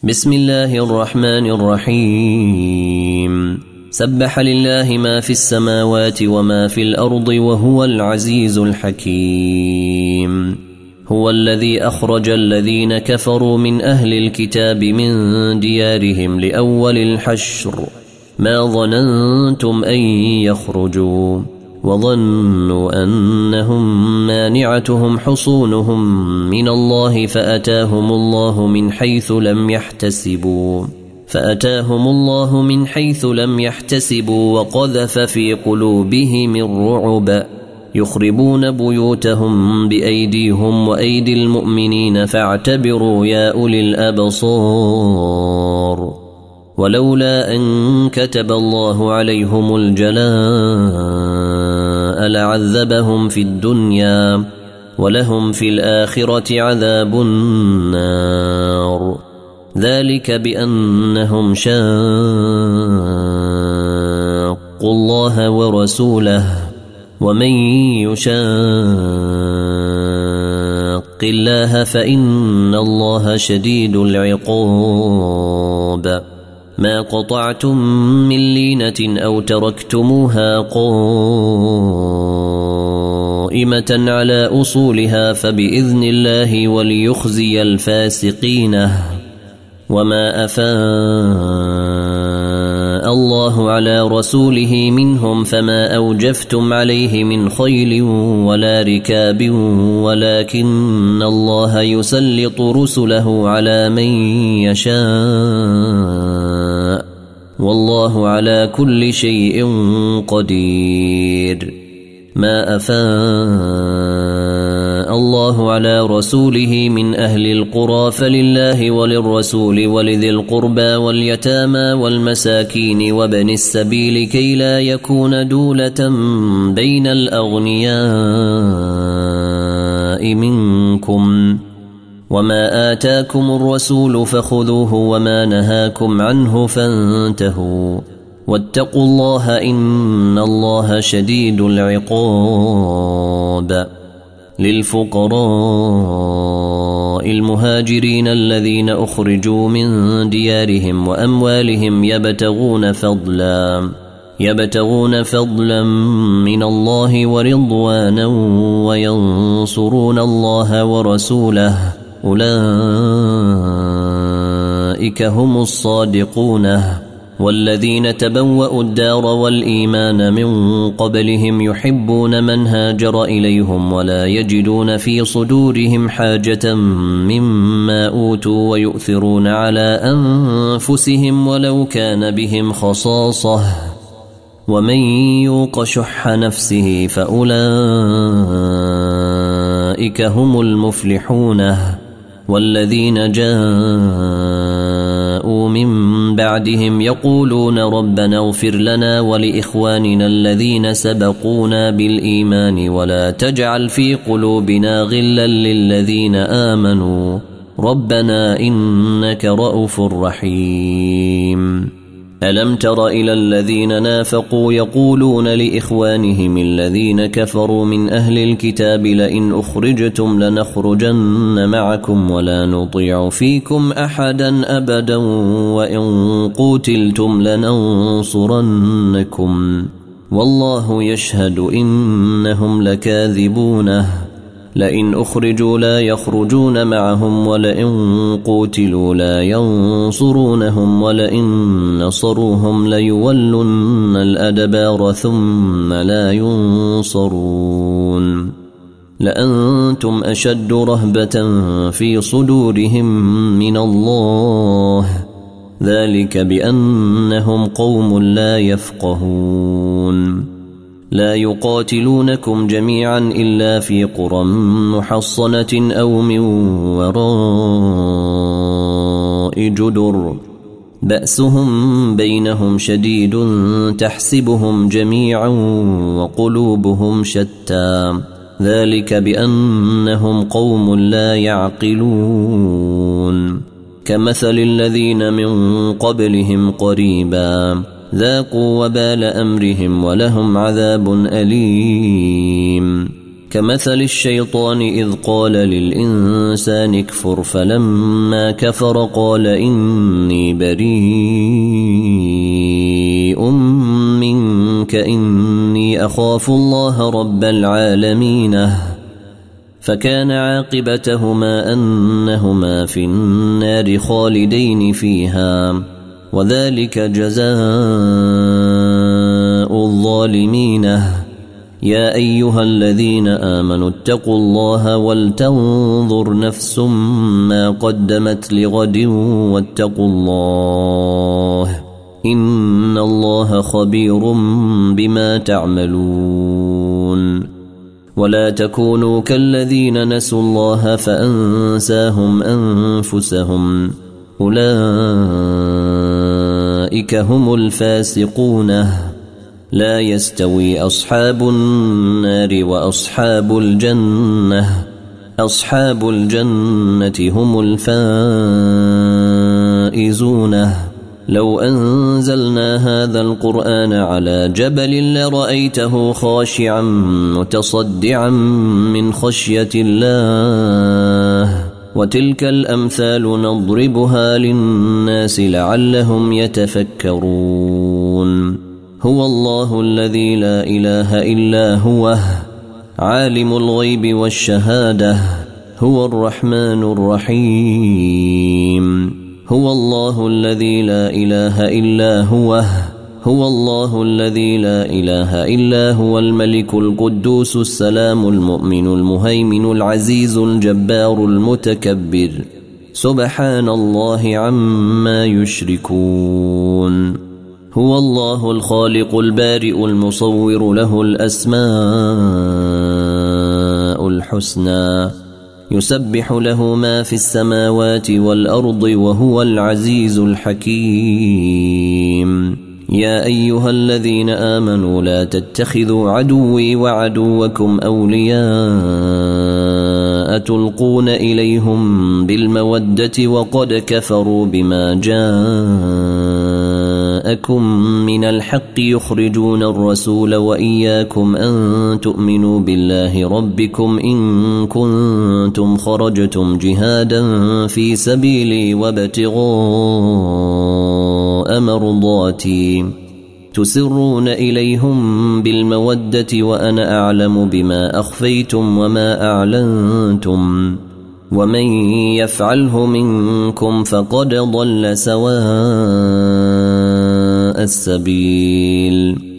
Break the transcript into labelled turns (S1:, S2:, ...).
S1: بسم الله الرحمن الرحيم سبح لله ما في السماوات وما في الأرض وهو العزيز الحكيم هو الذي أخرج الذين كفروا من أهل الكتاب من ديارهم لأول الحشر ما ظننتم أن يخرجوا وظنوا أنهم مانعتهم حصونهم من الله فأتاهم الله من حيث لم يحتسبوا وقذف في قلوبهم الرعب يخربون بيوتهم بأيديهم وأيدي المؤمنين فاعتبروا يا أولي الأبصار ولولا أن كتب الله عليهم الجلاء لعذبهم في الدنيا ولهم في الآخرة عذاب النار ذلك بأنهم شاقوا الله ورسوله ومن يشاق الله فإن الله شديد العقاب ما قطعتم من لينة أو تركتموها قائمة على أصولها فبإذن الله وليخزي الفاسقين وما أفاء الله على رسوله منهم فما أوجفتم عليه من خيل ولا ركاب ولكن الله يسلط رسله على من يشاء والله على كل شيء قدير ما أفاء الله على رسوله من أهل القرى فلله وللرسول ولذي القربى واليتامى والمساكين وابن السبيل كي لا يكون دولة بين الأغنياء منكم وما آتاكم الرسول فخذوه وما نهاكم عنه فانتهوا واتقوا الله إن الله شديد العقاب للفقراء المهاجرين الذين أخرجوا من ديارهم وأموالهم يبتغون فضلا من الله ورضوانا وينصرون الله ورسوله أولئك هم الصادقون والذين تبوأوا الدار والإيمان من قبلهم يحبون من هاجر إليهم ولا يجدون في صدورهم حاجة مما أوتوا ويؤثرون على أنفسهم ولو كان بهم خصاصة ومن يوق شح نفسه فأولئك هم المفلحون والذين جاءوا من بعدهم يقولون ربنا اغفر لنا ولإخواننا الذين سبقونا بالإيمان ولا تجعل في قلوبنا غلا للذين آمنوا ربنا إنك رؤوف رحيم ألم تر إلى الذين نافقوا يقولون لإخوانهم الذين كفروا من أهل الكتاب لئن أخرجتم لنخرجن معكم ولا نطيع فيكم أحدا أبدا وإن قوتلتم لننصرنكم والله يشهد إنهم لكاذبون لئن أخرجوا لا يخرجون معهم ولئن قوتلوا لا ينصرونهم ولئن نصروهم ليولن الأدبار ثم لا ينصرون لأنتم أشد رهبة في صدورهم من الله ذلك بأنهم قوم لا يفقهون لا يقاتلونكم جميعا إلا في قرى محصنة أو من وراء جدر بأسهم بينهم شديد تحسبهم جميعا وقلوبهم شتى ذلك بأنهم قوم لا يعقلون كمثل الذين من قبلهم قريبا ذاقوا وبال أمرهم ولهم عذاب أليم كمثل الشيطان إذ قال للإنسان اكفر فلما كفر قال إني بريء منك إني أخاف الله رب العالمين فكان عاقبتهما أنهما في النار خالدين فيها وذلك جزاء الظالمين. يا أيها الذين آمنوا اتقوا الله ولتنظر نفس ما قدمت لغد واتقوا الله إن الله خبير بما تعملون. ولا تكونوا كالذين نسوا الله فأنساهم أنفسهم أولئك هم الفاسقون. لا يستوي أصحاب النار وأصحاب الجنة أصحاب الجنة هم الفائزون. لو أنزلنا هذا القرآن على جبل لرأيته خاشعا متصدعا من خشية الله وتلك الأمثال نضربها للناس لعلهم يتفكرون. هو الله الذي لا إله إلا هو عالم الغيب والشهادة هو الرحمن الرحيم. هو الله الذي لا إله إلا هو هو الله الذي لا إله إلا هو الملك القدوس السلام المؤمن المهيمن العزيز الجبار المتكبر سبحان الله عما يشركون. هو الله الخالق البارئ المصور له الأسماء الحسنى يسبح له ما في السماوات والأرض وهو العزيز الحكيم. يا أيها الذين آمنوا لا تتخذوا عدوي وعدوكم أولياء تلقون إليهم بالمودة وقد كفروا بما جاءكم من الحق يخرجون الرسول وإياكم أن تؤمنوا بالله ربكم إن كنتم خرجتم جهادا في سبيلي وابتغاء مرضاتي تسرون إليهم بالمودة وأنا أعلم بما أخفيتم وما أعلنتم ومن يفعله منكم فقد ضل سواء السبيل.